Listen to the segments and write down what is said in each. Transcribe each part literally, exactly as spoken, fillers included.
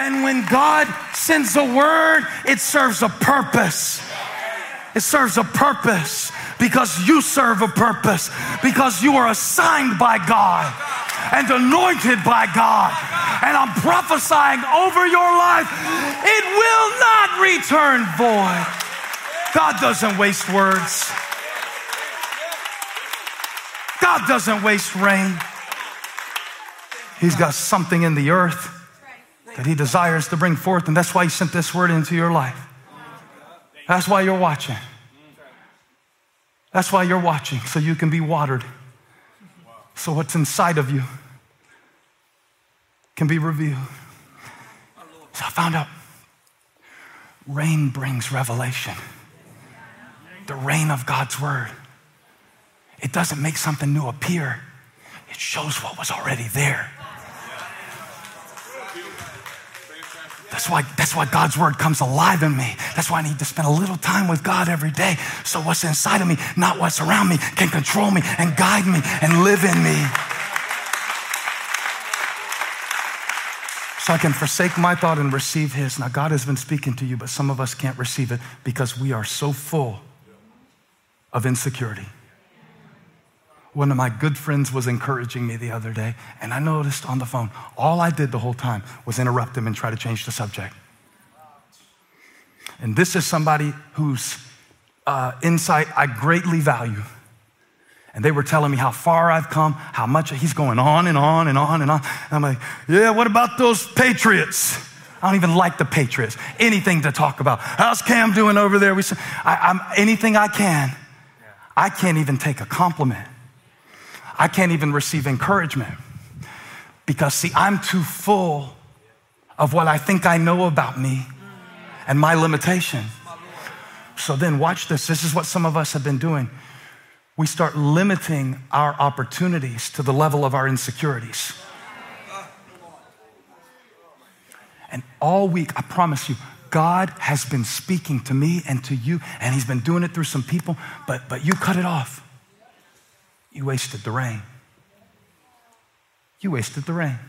And when God sends a word, it serves a purpose. It serves a purpose because you serve a purpose, because you are assigned by God and anointed by God. And I'm prophesying over your life, it will not return void. God doesn't waste words. God doesn't waste rain. He's got something in the earth that he desires to bring forth, and that's why he sent this word into your life. That's why you're watching. That's why you're watching, so you can be watered. So what's inside of you can be revealed. So I found out rain brings revelation. The rain of God's word. It doesn't make something new appear. It shows what was already there. That's why, that's why God's word comes alive in me. That's why I need to spend a little time with God every day. So what's inside of me, not what's around me, can control me and guide me and live in me. So I can forsake my thought and receive his. Now God has been speaking to you, but some of us can't receive it because we are so full of insecurity. One of my good friends was encouraging me the other day, and I noticed on the phone, all I did the whole time was interrupt him and try to change the subject. And this is somebody whose uh, insight I greatly value. And they were telling me how far I've come, how much he's going on and on and on and on. And I'm like, yeah, what about those Patriots? I don't even like the Patriots. Anything to talk about. How's Cam doing over there? We, I, I'm, anything I can. I can't even take a compliment. I can't even receive encouragement because, see, I'm too full of what I think I know about me and my limitation. So then watch this. This is what some of us have been doing. We start limiting our opportunities to the level of our insecurities. And all week, I promise you, God has been speaking to me and to you, and he's been doing it through some people, but, but you cut it off. You wasted the rain. You wasted the rain.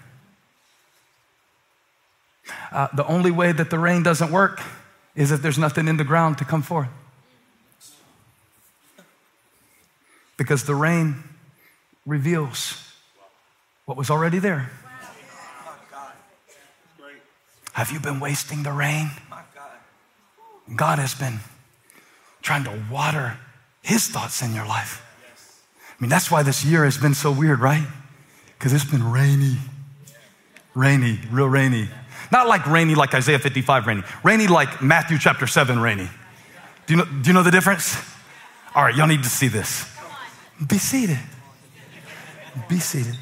Uh, the only way that the rain doesn't work is if there's nothing in the ground to come forth. Because the rain reveals what was already there. Have you been wasting the rain? God has been trying to water his thoughts in your life. I mean, that's why this year has been so weird, right? Because it's been rainy. Rainy, real rainy. Not like rainy like Isaiah fifty-five rainy. Rainy like Matthew chapter seven rainy. Do you know, do you know the difference? All right, y'all need to see this. Be seated. Be seated.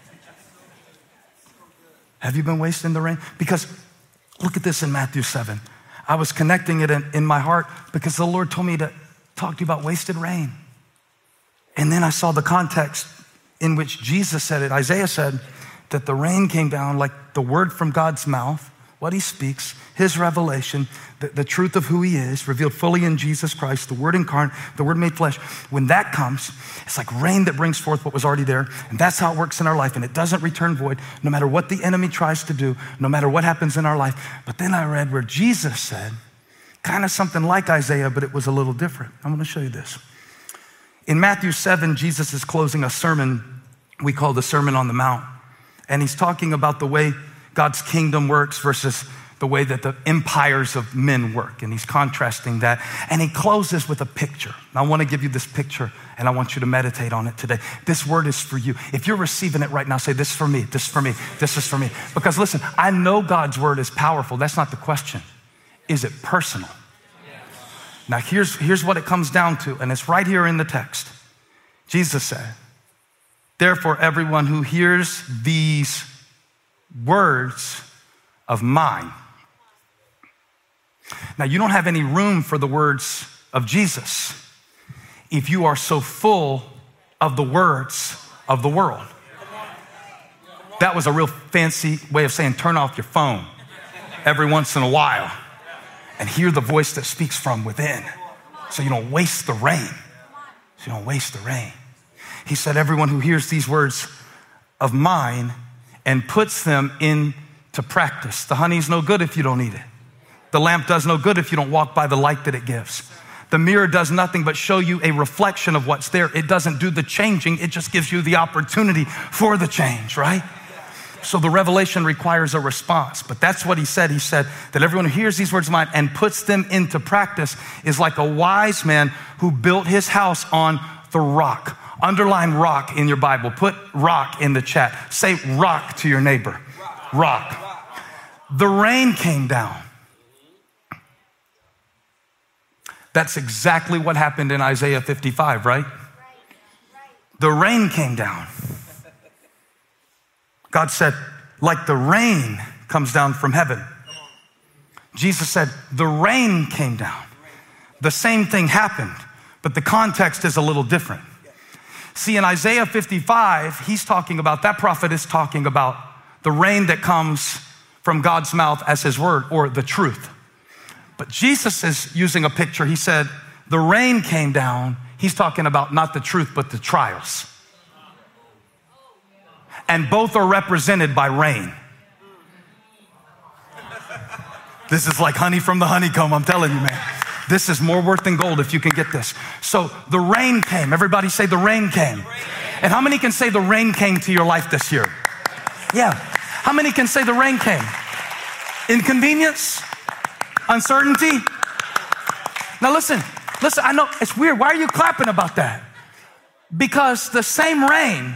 Have you been wasting the rain? Because look at this in Matthew seven. I was connecting it in, in my heart because the Lord told me to talk to you about wasted rain. And then I saw the context in which Jesus said it. Isaiah said that the rain came down like the word from God's mouth, what he speaks, his revelation, the, the truth of who he is, revealed fully in Jesus Christ, the word incarnate, the word made flesh. When that comes, it's like rain that brings forth what was already there. And that's how it works in our life. And it doesn't return void, no matter what the enemy tries to do, no matter what happens in our life. But then I read where Jesus said, kind of something like Isaiah, but it was a little different. I'm going to show you this. In Matthew seven, Jesus is closing a sermon we call the Sermon on the Mount. And he's talking about the way God's kingdom works versus the way that the empires of men work. And he's contrasting that. And he closes with a picture. And I want to give you this picture, and I want you to meditate on it today. This word is for you. If you're receiving it right now, say, this is for me, this is for me, this is for me. Because listen, I know God's word is powerful. That's not the question. Is it personal? Now, here's, here's what it comes down to, and it's right here in the text. Jesus said, therefore, everyone who hears these words of mine. Now, you don't have any room for the words of Jesus if you are so full of the words of the world. That was a real fancy way of saying turn off your phone every once in a while and hear the voice that speaks from within so you don't waste the rain. So you don't waste the rain. He said, everyone who hears these words of mine and puts them into to practice. The honey's no good if you don't eat it. The lamp does no good if you don't walk by the light that it gives. The mirror does nothing but show you a reflection of what's there. It doesn't do the changing. It just gives you the opportunity for the change, right? So the revelation requires a response. But that's what he said. He said that everyone who hears these words of mine and puts them into practice is like a wise man who built his house on the rock. Underline rock in your Bible. Put rock in the chat. Say rock to your neighbor. Rock. The rain came down. That's exactly what happened in Isaiah fifty-five, right? The rain came down. God said, like the rain comes down from heaven. Jesus said, the rain came down. The same thing happened, but the context is a little different. See, in Isaiah fifty-five, he's talking about, that prophet is talking about the rain that comes from God's mouth as his word, or the truth. But Jesus is using a picture. He said, the rain came down. He's talking about not the truth, but the trials. And both are represented by rain. This is like honey from the honeycomb, I'm telling you, man. This is more worth than gold if you can get this. So the rain came. Everybody say the rain came. And how many can say the rain came to your life this year? Yeah. How many can say the rain came? Inconvenience? Uncertainty? Now listen, listen, I know it's weird. Why are you clapping about that? Because the same rain,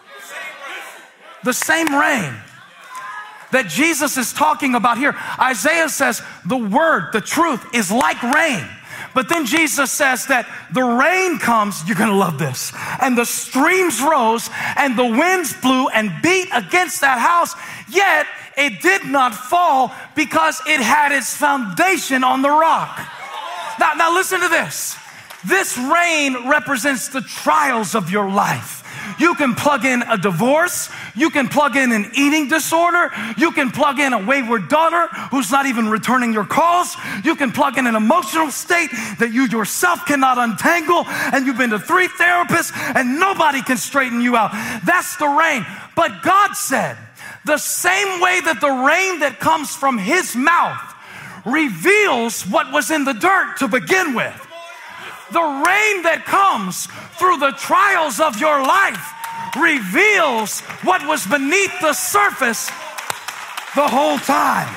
the same rain that Jesus is talking about here, Isaiah says the word, the truth is like rain. But then Jesus says that the rain comes, you're gonna love this, and the streams rose and the winds blew and beat against that house, yet it did not fall because it had its foundation on the rock. Now, now listen to this. This rain represents the trials of your life. You can plug in a divorce. You can plug in an eating disorder. You can plug in a wayward daughter who's not even returning your calls. You can plug in an emotional state that you yourself cannot untangle, and you've been to three therapists and nobody can straighten you out. That's the rain. But God said, the same way that the rain that comes from his mouth reveals what was in the dirt to begin with, the rain that comes through the trials of your life reveals what was beneath the surface the whole time.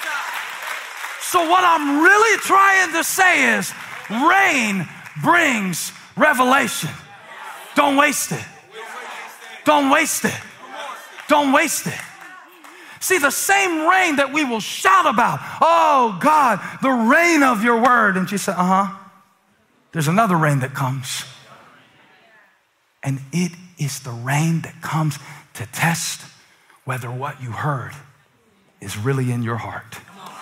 So what I'm really trying to say is, rain brings revelation. Don't waste it. Don't waste it. Don't waste it. See, the same rain that we will shout about, oh God, the rain of your word. And she said, uh-huh. There's another rain that comes. And it is the rain that comes to test whether what you heard is really in your heart.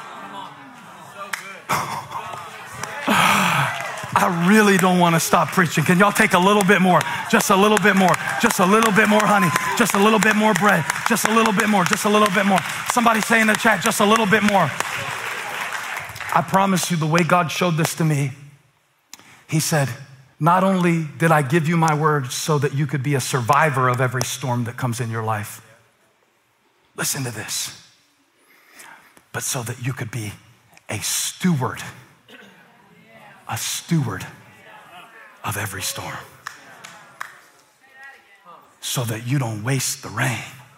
I really don't want to stop preaching. Can y'all take a little bit more? Just a little bit more. Just a little bit more honey. Just a little bit more bread. Just a little bit more. Just a little bit more. Somebody say in the chat, just a little bit more. I promise you, the way God showed this to me, he said, not only did I give you my word so that you could be a survivor of every storm that comes in your life. Listen to this. But so that you could be a steward. A steward of every storm. So that you don't waste the rain.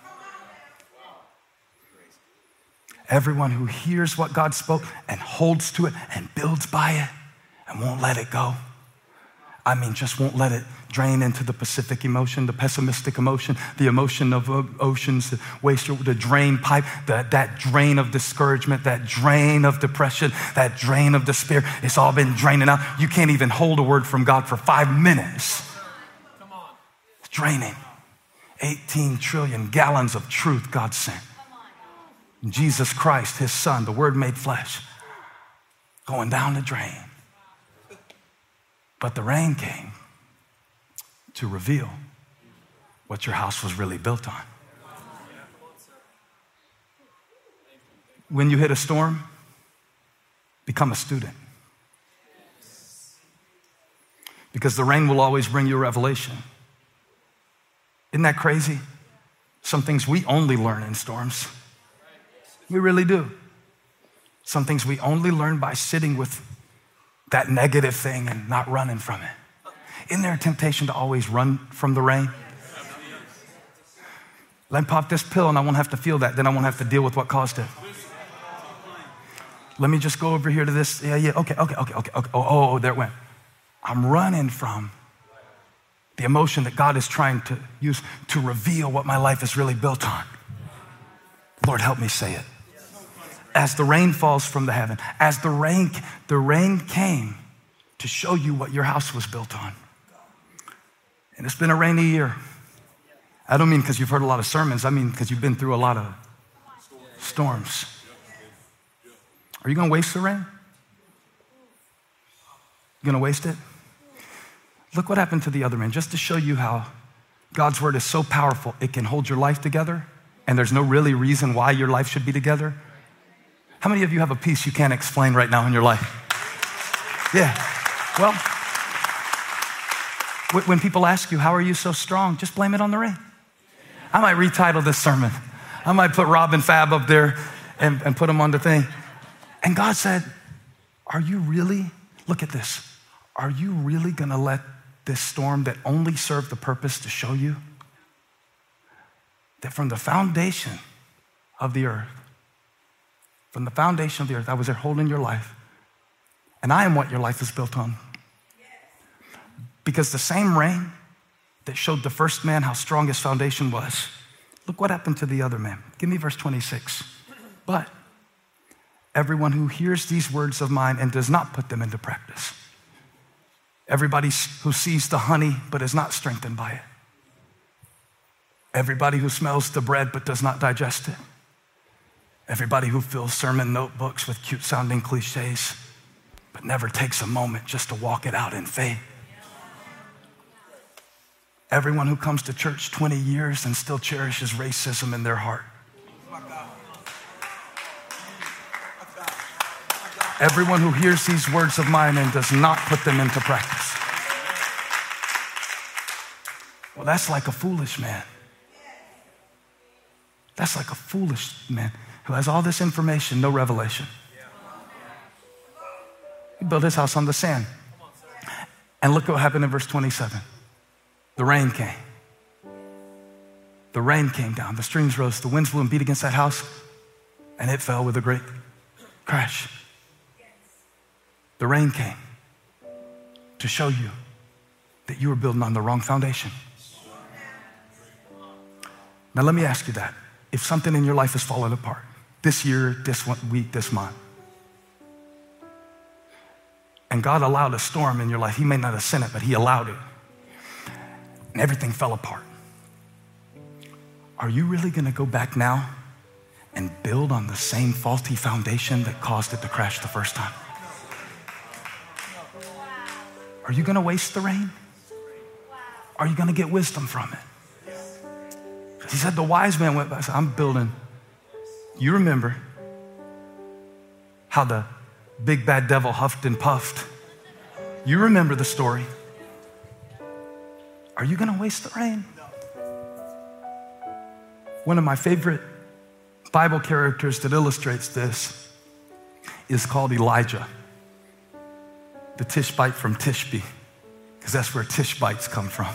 Everyone who hears what God spoke and holds to it and builds by it and won't let it go. I mean, just won't let it drain into the Pacific emotion, the pessimistic emotion, the emotion of oceans, the waste, the drain pipe, the, that drain of discouragement, that drain of depression, that drain of despair. It's all been draining out. You can't even hold a word from God for five minutes. Come on. It's draining. eighteen trillion gallons of truth God sent. Jesus Christ, his son, the word made flesh, going down the drain. But the rain came to reveal what your house was really built on. When you hit a storm, become a student. Because the rain will always bring you revelation. Isn't that crazy? Some things we only learn in storms. We really do. Some things we only learn by sitting with that negative thing and not running from it. Isn't there a temptation to always run from the rain? Let me pop this pill and I won't have to feel that. Then I won't have to deal with what caused it. Let me just go over here to this. Yeah, yeah, okay, okay, okay, okay, okay. Oh, oh, oh, there it went. I'm running from the emotion that God is trying to use to reveal what my life is really built on. Lord, help me say it. As the rain falls from the heaven, as the rain, the rain came to show you what your house was built on. And it's been a rainy year. I don't mean because you've heard a lot of sermons. I mean because you've been through a lot of storms. Are you going to waste the rain? You going to waste it? Look what happened to the other man, just to show you how God's word is so powerful. It can hold your life together, and there's no really reason why your life should be together. How many of you have a peace you can't explain right now in your life? Yeah. Well, when people ask you, how are you so strong? Just blame it on the rain. I might retitle this sermon. I might put Rob and Fab up there and, and put them on the thing. And God said, are you really, look at this, are you really gonna let this storm that only served the purpose to show you that from the foundation of the earth, from the foundation of the earth, I was there holding your life, and I am what your life is built on. Because the same rain that showed the first man how strong his foundation was, look what happened to the other man. Give me verse twenty-six. But everyone who hears these words of mine and does not put them into practice, everybody who sees the honey but is not strengthened by it, everybody who smells the bread but does not digest it, everybody who fills sermon notebooks with cute sounding cliches but never takes a moment just to walk it out in faith, everyone who comes to church twenty years and still cherishes racism in their heart, everyone who hears these words of mine and does not put them into practice. Well, that's like a foolish man. That's like a foolish man who has all this information, no revelation. He built his house on the sand. And look what happened in verse twenty-seven. The rain came. The rain came down. The streams rose. The winds blew and beat against that house, and it fell with a great crash. The rain came to show you that you were building on the wrong foundation. Now let me ask you that. If something in your life has fallen apart, this year, this one week, this month, and God allowed a storm in your life, he may not have sent it, but he allowed it, and everything fell apart, are you really gonna go back now and build on the same faulty foundation that caused it to crash the first time? Are you gonna waste the rain? Are you gonna get wisdom from it? He said the wise man went by, said, I'm building. You remember how the big bad devil huffed and puffed. You remember the story. Are you gonna waste the rain? One of my favorite Bible characters that illustrates this is called Elijah, the Tishbite from Tishbe, because that's where Tishbites come from.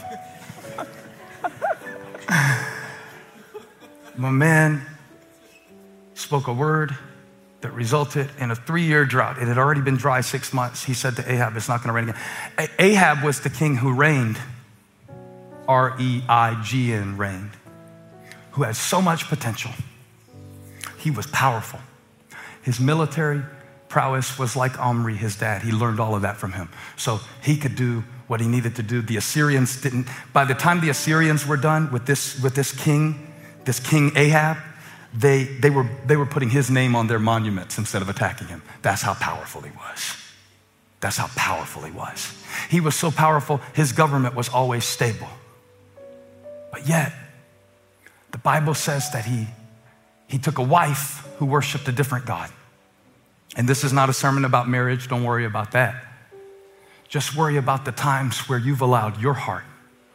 My man spoke a word that resulted in a three-year drought. It had already been dry six months. He said to Ahab, it's not gonna rain again. Ahab was the king who reigned, R E I G N, reigned, who had so much potential. He was powerful. His military prowess was like Omri, his dad. He learned all of that from him. So he could do what he needed to do. The Assyrians didn't. By the time the Assyrians were done with this, with this king, this King Ahab, they, they, were, they were putting his name on their monuments instead of attacking him. That's how powerful he was. That's how powerful he was. He was so powerful, his government was always stable. But yet, the Bible says that he, he took a wife who worshiped a different God. And this is not a sermon about marriage. Don't worry about that. Just worry about the times where you've allowed your heart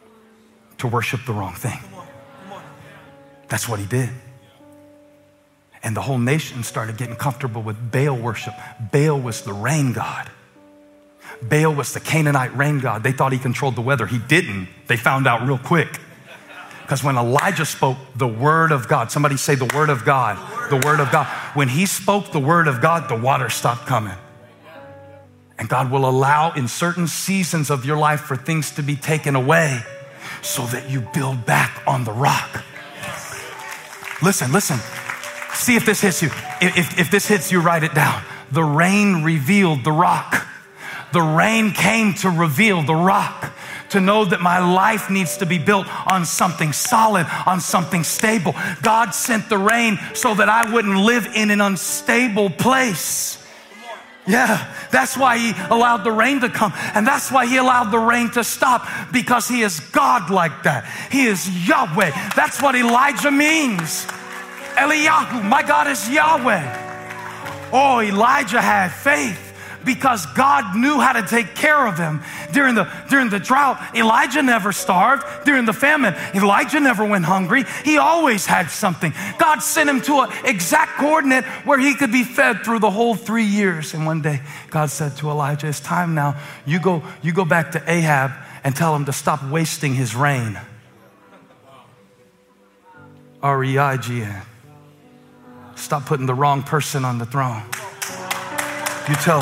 to worship the wrong thing. That's what he did. And the whole nation started getting comfortable with Baal worship. Baal was the rain god. Baal was the Canaanite rain god. They thought he controlled the weather. He didn't. They found out real quick. Because when Elijah spoke the word of God, somebody say the word of God, the word of God. When he spoke the word of God, the water stopped coming. And God will allow in certain seasons of your life for things to be taken away so that you build back on the rock. Listen, listen. See if this hits you. If, if this hits you, write it down. The rain revealed the rock. The rain came to reveal the rock, to know that my life needs to be built on something solid, on something stable. God sent the rain so that I wouldn't live in an unstable place. Yeah, that's why he allowed the rain to come. And that's why he allowed the rain to stop, because he is God like that. He is Yahweh. That's what Elijah means. Eliyahu, my God is Yahweh. Oh, Elijah had faith because God knew how to take care of him. During the, during the drought, Elijah never starved. During the famine, Elijah never went hungry. He always had something. God sent him to an exact coordinate where he could be fed through the whole three years. And one day, God said to Elijah, it's time now. You go, you go back to Ahab and tell him to stop wasting his rain. R E I G N. Stop putting the wrong person on the throne. You tell,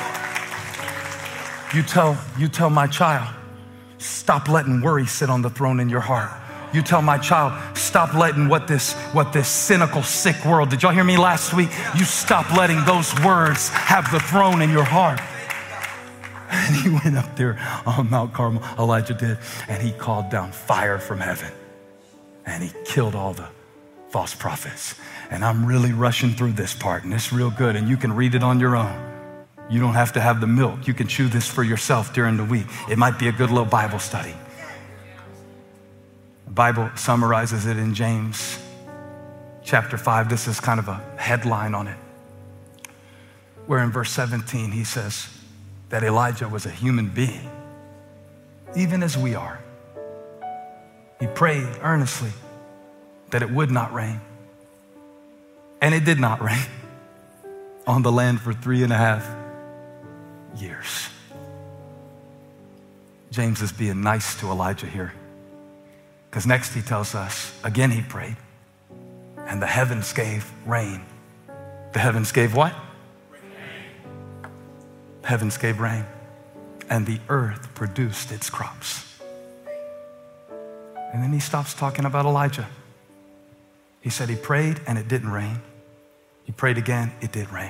you tell, you tell my child, stop letting worry sit on the throne in your heart. You tell my child, stop letting what this, what this cynical, sick world, did y'all hear me last week? You stop letting those words have the throne in your heart. And he went up there on Mount Carmel, Elijah did, and he called down fire from heaven. And he killed all the false prophets. And I'm really rushing through this part, and it's real good, and you can read it on your own. You don't have to have the milk. You can chew this for yourself during the week. It might be a good little Bible study. The Bible summarizes it in James chapter five. This is kind of a headline on it, where in verse seventeen, he says that Elijah was a human being, even as we are. He prayed earnestly that it would not rain. And it did not rain on the land for three and a half years. James is being nice to Elijah here, because next he tells us, again he prayed, and the heavens gave rain. The heavens gave what? Rain. Heavens gave rain, and the earth produced its crops. And then he stops talking about Elijah. He said he prayed and it didn't rain. He prayed again, it did rain.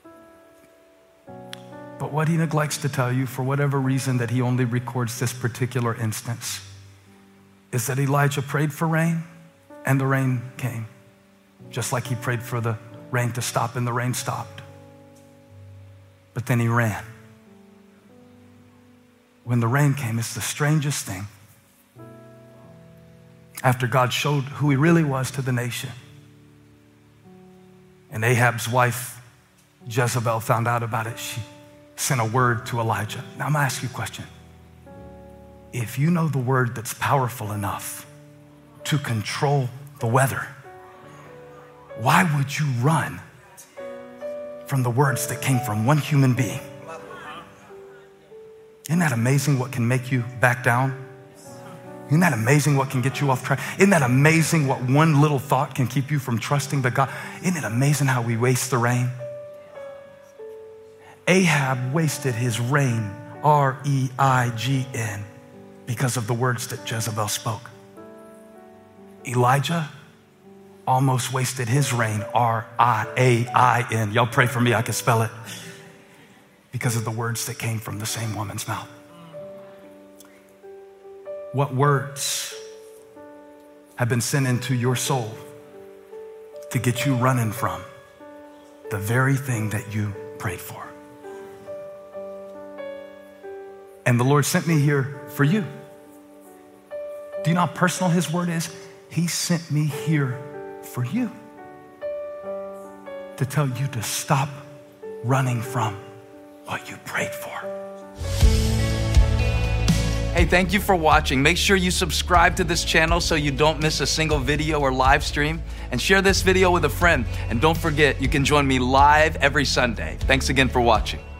But what he neglects to tell you, for whatever reason that he only records this particular instance, is that Elijah prayed for rain and the rain came. Just like he prayed for the rain to stop and the rain stopped. But then he ran. When the rain came, it's the strangest thing. After God showed who he really was to the nation, and Ahab's wife, Jezebel, found out about it, she sent a word to Elijah. Now I'm gonna ask you a question. If you know the word that's powerful enough to control the weather, why would you run from the words that came from one human being? Isn't that amazing what can make you back down? Isn't that amazing what can get you off track? Isn't that amazing what one little thought can keep you from trusting the God? Isn't it amazing how we waste the rain? Ahab wasted his rain, R E I G N, because of the words that Jezebel spoke. Elijah almost wasted his rain, R I A I N. Y'all pray for me, I can spell it. Because of the words that came from the same woman's mouth. What words have been sent into your soul to get you running from the very thing that you prayed for? And the Lord sent me here for you. Do you know how personal his word is? He sent me here for you to tell you to stop running from what you prayed for. Hey, thank you for watching. Make sure you subscribe to this channel so you don't miss a single video or live stream, and share this video with a friend. And don't forget, you can join me live every Sunday. Thanks again for watching.